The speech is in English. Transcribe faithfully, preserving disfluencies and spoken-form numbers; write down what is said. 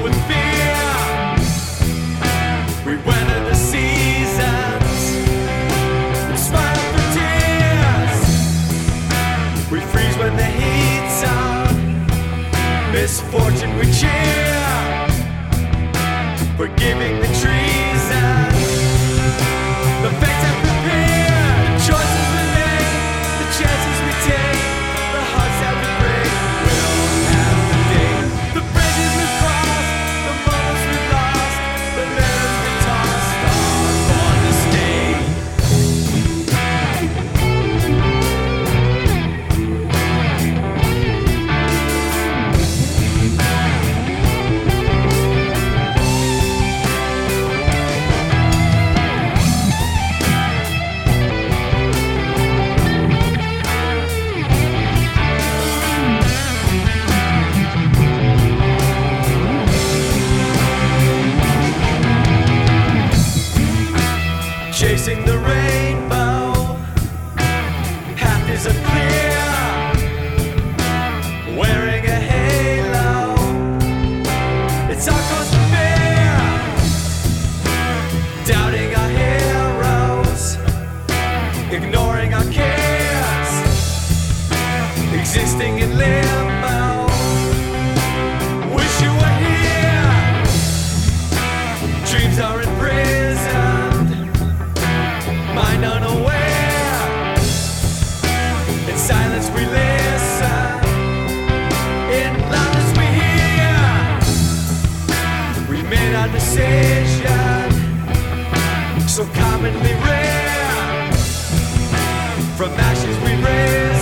with fear. We weather the seasons and smile through tears. We freeze when the heat's on. Misfortune we cheer. Forgiving the treason. The fates have prepared. The choices we make, the chances we take, the hearts that we break. We'll have the day. The bridges we crossed, the moments we lost, the letters we tossed, are born to stay. Chasing the rainbow, path is unclear. Wearing a halo, it's our constant fear. Doubting our heroes, ignoring our cares. Existing in limbo, wish you were here. Dreams are in prison, mind unaware. In silence we listen, in loudness we hear. We made our decision, so commonly rare. From ashes we raise.